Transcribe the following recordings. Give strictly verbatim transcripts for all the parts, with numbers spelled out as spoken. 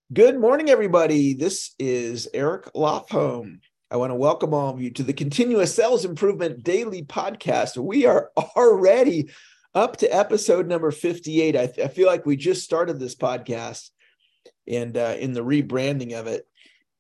Good morning, everybody. This is Eric Lofholm. I want to welcome all of you to the Continuous Sales Improvement Daily Podcast. We are already up to episode number fifty-eight. I, I feel like we just started this podcast, and uh, in the rebranding of it,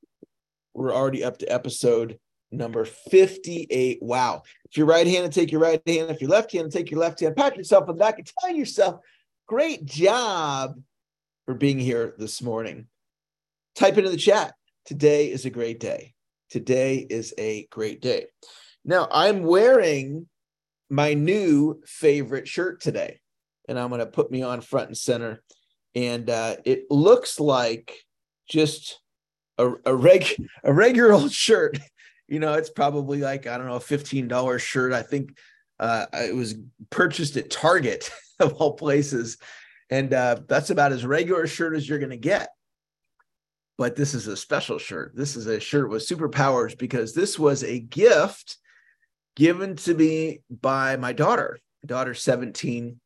we're already up to episode number fifty-eight. Wow. If you're right-handed, take your right hand. If you're left-handed, take your left hand. Pat yourself on the back and tell yourself, great job for being here this morning. Type into the chat. Today is a great day. Today is a great day. Now, I'm wearing my new favorite shirt today, and I'm going to put me on front and center. And uh, it looks like just a, a, reg, a regular old shirt. You know, it's probably like, I don't know, a fifteen dollars shirt. I think uh, it was purchased at Target, of all places. And uh, that's about as regular a shirt as you're going to get. But this is a special shirt. This is a shirt with superpowers because this was a gift given to me by my daughter. My daughter's seventeen.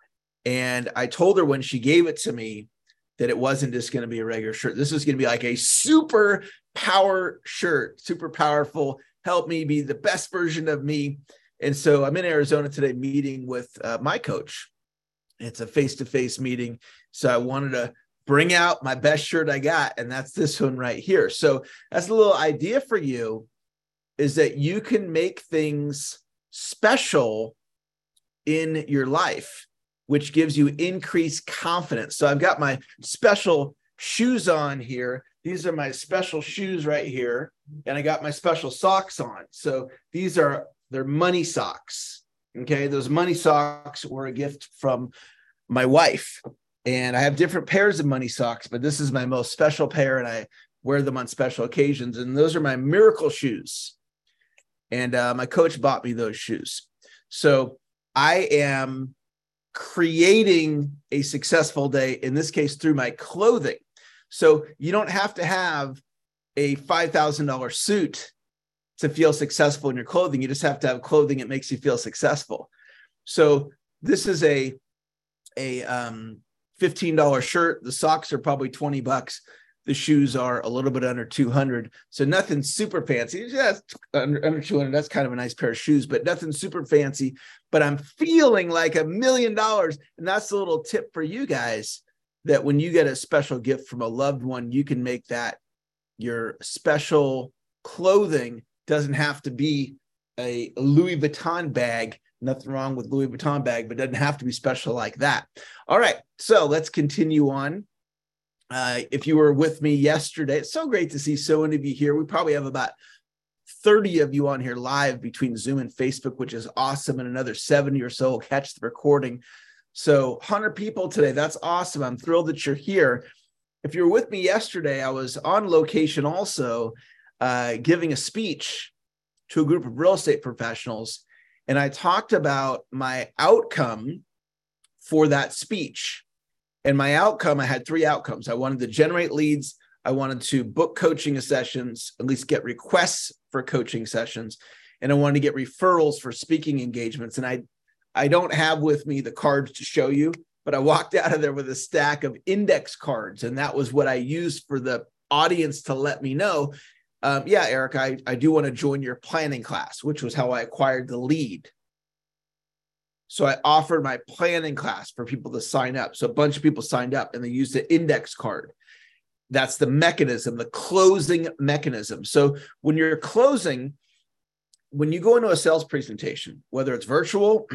And I told her when she gave it to me that it wasn't just going to be a regular shirt. This was going to be like a super power shirt, super powerful, help me be the best version of me. And so I'm in Arizona today meeting with uh, my coach. It's a face-to-face meeting. So I wanted to bring out my best shirt I got, and that's this one right here. So that's a little idea for you, is that you can make things special in your life, which gives you increased confidence. So I've got my special shoes on here. These are my special shoes right here, and I got my special socks on. So these are, they're money socks. Okay, those money socks were a gift from my wife. And I have different pairs of money socks, but this is my most special pair, and I wear them on special occasions. And those are my miracle shoes. And uh, my coach bought me those shoes. So I am creating a successful day, in this case, through my clothing. So you don't have to have a five thousand dollars suit to feel successful in your clothing. You just have to have clothing that makes you feel successful. So this is a, a, um, fifteen dollars shirt. The socks are probably twenty bucks. The shoes are a little bit under two hundred. So nothing super fancy. Yeah, under, under two hundred. That's kind of a nice pair of shoes, but nothing super fancy. But I'm feeling like a million dollars. And that's a little tip for you guys, that when you get a special gift from a loved one, you can make that your special clothing. Doesn't have to be a Louis Vuitton bag. Nothing wrong with Louis Vuitton bag, but it doesn't have to be special like that. All right, so let's continue on. Uh, if you were with me yesterday, it's so great to see so many of you here. We probably have about thirty of you on here live between Zoom and Facebook, which is awesome, and another seventy or so will catch the recording. So one hundred people today, that's awesome. I'm thrilled that you're here. If you were with me yesterday, I was on location also uh, giving a speech to a group of real estate professionals. And I talked about my outcome for that speech. And my outcome, I had three outcomes. I wanted to generate leads. I wanted to book coaching sessions, at least get requests for coaching sessions. And I wanted to get referrals for speaking engagements. And I, I don't have with me the cards to show you, but I walked out of there with a stack of index cards. And that was what I used for the audience to let me know, Um, yeah, Eric, I, I do want to join your planning class, which was how I acquired the lead. So I offered my planning class for people to sign up. So a bunch of people signed up and they used the index card. That's the mechanism, the closing mechanism. So when you're closing, when you go into a sales presentation, whether it's virtual,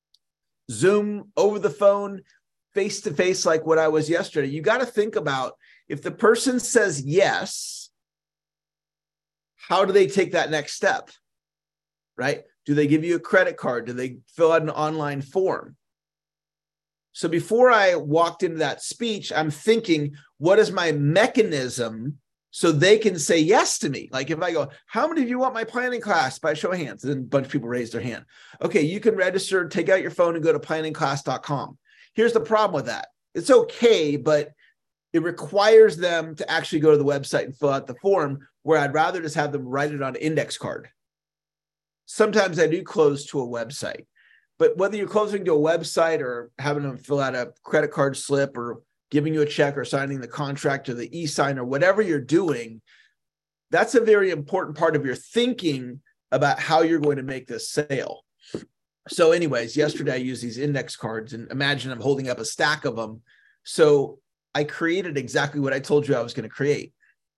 Zoom, over the phone, face-to-face, like what I was yesterday, you got to think about, if the person says yes, how do they take that next step, right? Do they give you a credit card? Do they fill out an online form? So before I walked into that speech, I'm thinking, what is my mechanism so they can say yes to me? Like if I go, how many of you want my planning class? By show of hands, and then a bunch of people raise their hand. Okay, you can register, take out your phone and go to planning class dot com. Here's the problem with that. It's okay, but it requires them to actually go to the website and fill out the form, where I'd rather just have them write it on an index card. Sometimes I do close to a website, but whether you're closing to a website or having them fill out a credit card slip or giving you a check or signing the contract or the e-sign or whatever you're doing, that's a very important part of your thinking about how you're going to make this sale. So anyways, yesterday I used these index cards, and imagine I'm holding up a stack of them. So I created exactly what I told you I was going to create.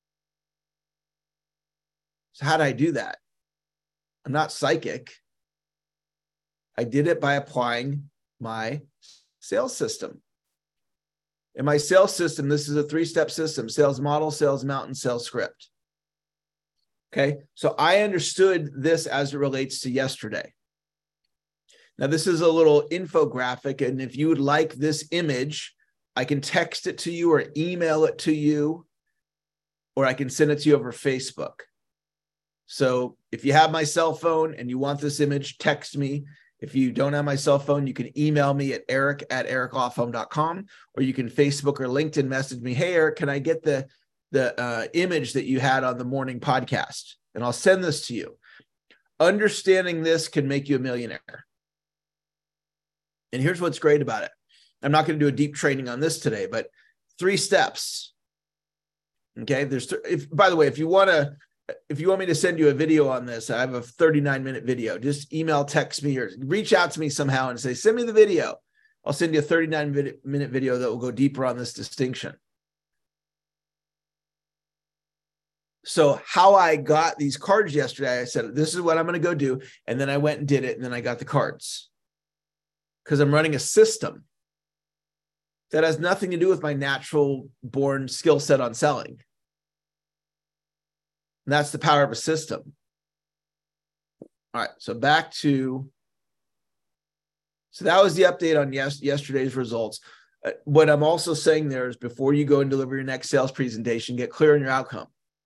So how did I do that? I'm not psychic. I did it by applying my sales system. In my sales system, this is a three-step system: sales model, sales mountain, sales script. Okay, so I understood this as it relates to yesterday. Now, this is a little infographic, and if you would like this image, I can text it to you or email it to you, or I can send it to you over Facebook. So if you have my cell phone and you want this image, text me. If you don't have my cell phone, you can email me at eric at eric loft home dot com, or you can Facebook or LinkedIn message me, hey, Eric, can I get the, the uh, image that you had on the morning podcast? And I'll send this to you. Understanding this can make you a millionaire. And here's what's great about it. I'm not going to do a deep training on this today, but three steps. Okay. There's, th- if, by the way, if you want to, if you want me to send you a video on this, I have a thirty-nine minute video. Just email, text me, or reach out to me somehow and say, send me the video. I'll send you a thirty-nine minute video that will go deeper on this distinction. So how I got these cards yesterday, I said, this is what I'm going to go do. And then I went and did it. And then I got the cards because I'm running a system that has nothing to do with my natural born skill set on selling. And that's the power of a system. All right, so back to, so that was the update on yes, yesterday's results. Uh, what I'm also saying there is before you go and deliver your next sales presentation, get clear on your outcome.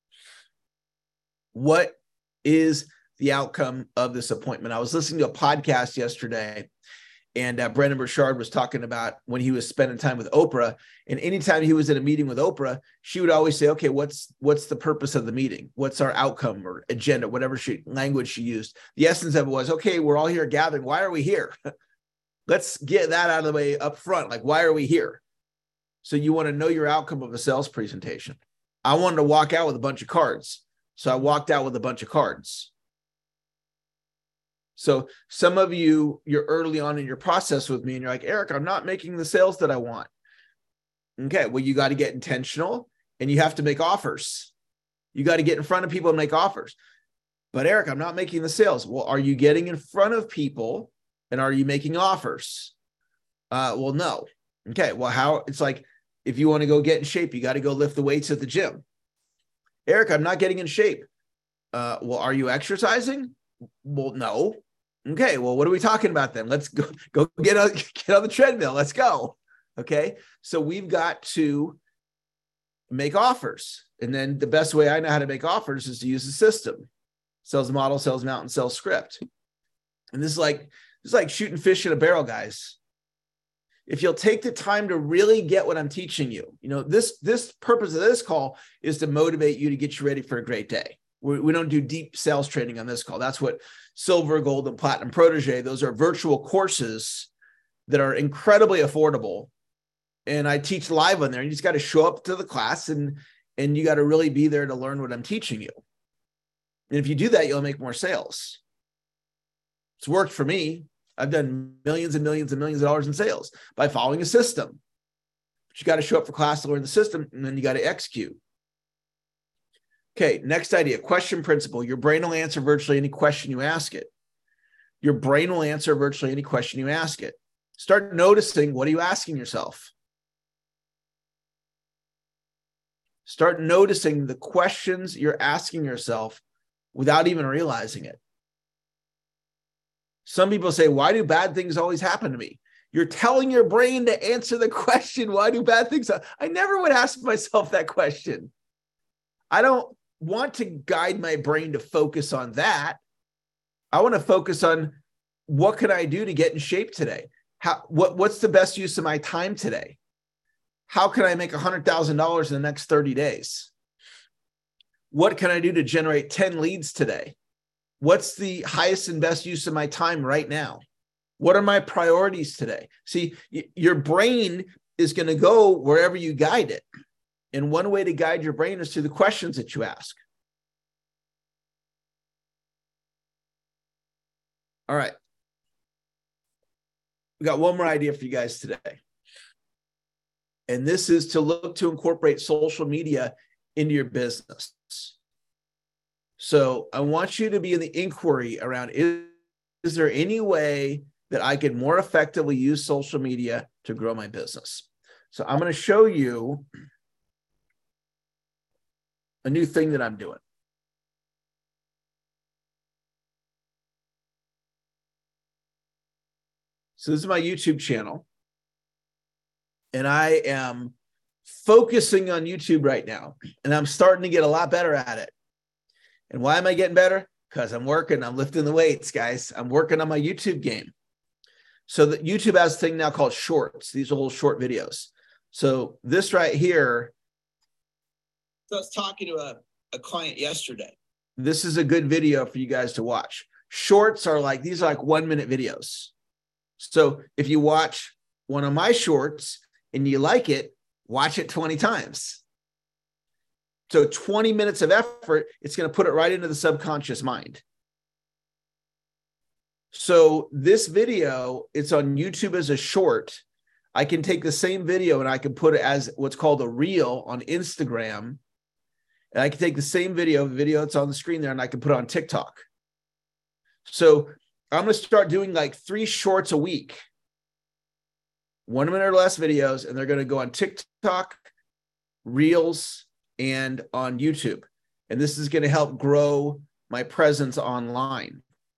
What is the outcome of this appointment? I was listening to a podcast yesterday, and uh, Brendon Burchard was talking about when he was spending time with Oprah. And anytime he was in a meeting with Oprah, she would always say, okay, what's what's the purpose of the meeting? What's our outcome or agenda, whatever she, language she used? The essence of it was, okay, we're all here gathering. Why are we here? Let's get that out of the way up front. Like, why are we here? So you want to know your outcome of a sales presentation. I wanted to walk out with a bunch of cards. So I walked out with a bunch of cards. So some of you, you're early on in your process with me and you're like, Eric, I'm not making the sales that I want. Okay, well, you got to get intentional and you have to make offers. You got to get in front of people and make offers. But Eric, I'm not making the sales. Well, are you getting in front of people and are you making offers? Uh, well, no. Okay, well, how? It's like if you want to go get in shape, you got to go lift the weights at the gym. Eric, I'm not getting in shape. Uh, well, are you exercising? Well, no. Okay, well, what are we talking about then? Let's go, go get on, get on the treadmill. Let's go. Okay, so we've got to make offers. And then the best way I know how to make offers is to use the system. Sales model, sales mountain, sales script. And this is like, this is like shooting fish in a barrel, guys. If you'll take the time to really get what I'm teaching you, you know, this, this purpose of this call is to motivate you to get you ready for a great day. We, we don't do deep sales training on this call. That's what Silver, Gold, and Platinum Protege, those are virtual courses that are incredibly affordable. And I teach live on there. You just got to show up to the class and, and you got to really be there to learn what I'm teaching you. And if you do that, you'll make more sales. It's worked for me. I've done millions and millions and millions of dollars in sales by following a system. But you got to show up for class to learn the system, and then you got to execute. Okay, next idea, question principle. Your brain will answer virtually any question you ask it. Your brain will answer virtually any question you ask it. Start noticing, what are you asking yourself? Start noticing the questions you're asking yourself without even realizing it. Some people say, why do bad things always happen to me? You're telling your brain to answer the question, why do bad things happen? I never would ask myself that question. I don't want to guide my brain to focus on that. I want to focus on, what can I do to get in shape today? How, what, what's the best use of my time today? How can I make one hundred thousand dollars in the next thirty days? What can I do to generate ten leads today? What's the highest and best use of my time right now? What are my priorities today? See, your brain is going to go wherever you guide it. And one way to guide your brain is through the questions that you ask. All right. We got one more idea for you guys today. And this is to look to incorporate social media into your business. So I want you to be in the inquiry around, is, is there any way that I could more effectively use social media to grow my business? So I'm going to show you a new thing that I'm doing. So this is my YouTube channel, and I am focusing on YouTube right now, and I'm starting to get a lot better at it. And why am I getting better? Because I'm working, I'm lifting the weights, guys. I'm working on my YouTube game. So that YouTube has a thing now called shorts. These are little short videos. So this right here. So I was talking to a, a client yesterday. This is a good video for you guys to watch. Shorts are like, these are like one minute videos. So if you watch one of my shorts and you like it, watch it twenty times. So twenty minutes of effort, it's going to put it right into the subconscious mind. So this video, it's on YouTube as a short. I can take the same video and I can put it as what's called a reel on Instagram. And I can take the same video, the video that's on the screen there, and I can put it on TikTok. So I'm going to start doing like three shorts a week, one minute or less videos, and they're going to go on TikTok, Reels, and on YouTube. And this is going to help grow my presence online.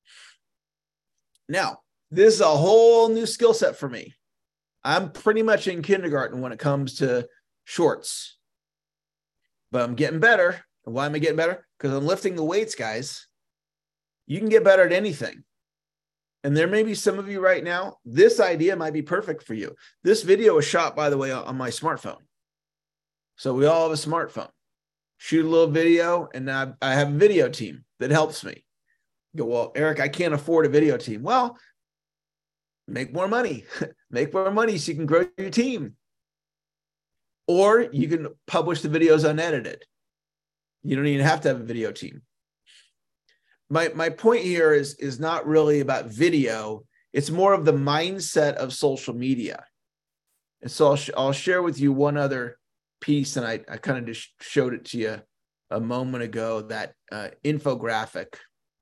Now, this is a whole new skill set for me. I'm pretty much in kindergarten when it comes to shorts, but I'm getting better. And why am I getting better? Because I'm lifting the weights, guys. You can get better at anything. And there may be some of you right now, this idea might be perfect for you. This video was shot, by the way, on my smartphone. So we all have a smartphone. Shoot a little video, and I, I have a video team that helps me. You go, well, Eric, I can't afford a video team. Well, make more money. Make more money so you can grow your team. Or you can publish the videos unedited. You don't even have to have a video team. My, my point here is, is not really about video. It's more of the mindset of social media. And so I'll, sh- I'll share with you one other piece, and I, I kind of just showed it to you a moment ago, that uh, infographic.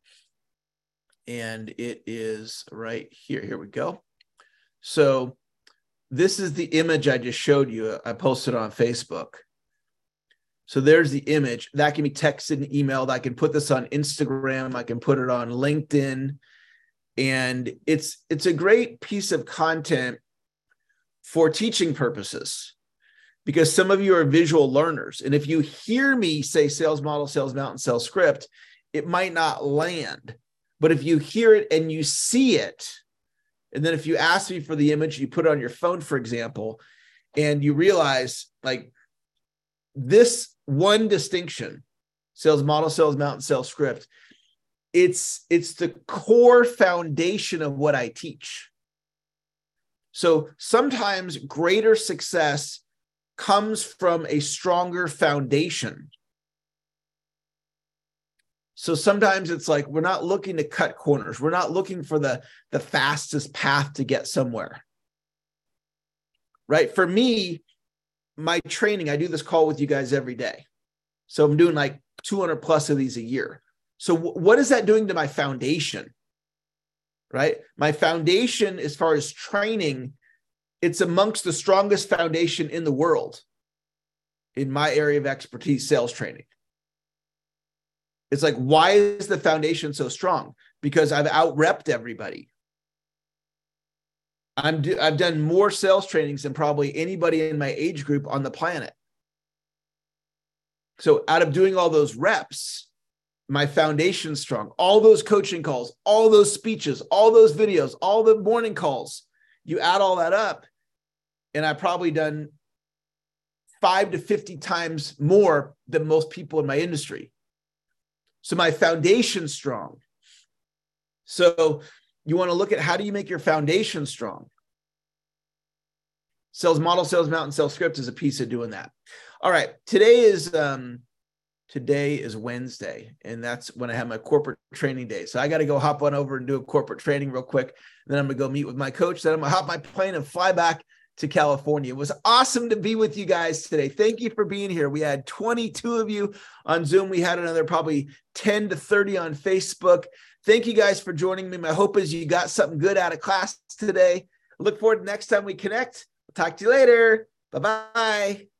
And it is right here. Here we go. So this is the image I just showed you. I posted on Facebook. So there's the image. That can be texted and emailed. I can put this on Instagram. I can put it on LinkedIn. And it's, it's a great piece of content for teaching purposes, because some of you are visual learners. And if you hear me say sales model, sales mountain, sales script, it might not land. But if you hear it and you see it, and then if you ask me for the image, you put it on your phone, for example, and you realize like this one distinction, sales model, sales mountain, sales script, it's, it's the core foundation of what I teach. So sometimes greater success comes from a stronger foundation. So sometimes it's like, we're not looking to cut corners. We're not looking for the, the fastest path to get somewhere. Right? For me, my training, I do this call with you guys every day. So I'm doing like two hundred plus of these a year. So w- what is that doing to my foundation? Right? My foundation, as far as training, it's amongst the strongest foundation in the world in my area of expertise, sales training. It's like, why is the foundation so strong? Because I've out-repped everybody. I'm do, I've done more sales trainings than probably anybody in my age group on the planet. So out of doing all those reps, my foundation's strong. All those coaching calls, all those speeches, all those videos, all the morning calls, you add all that up, and I've probably done five to fifty times more than most people in my industry. So my foundation's strong. So you want to look at, how do you make your foundation strong? Sales Model, Sales Mountain, Sales Script is a piece of doing that. All right. Today is um, today is Wednesday, and that's when I have my corporate training day. So I got to go hop on over and do a corporate training real quick. Then I'm going to go meet with my coach. Then I'm going to hop my plane and fly back to California. It was awesome to be with you guys today. Thank you for being here. We had twenty-two of you on Zoom. We had another probably ten to thirty on Facebook. Thank you guys for joining me. My hope is you got something good out of class today. Look forward to next time we connect. Talk to you later. Bye-bye.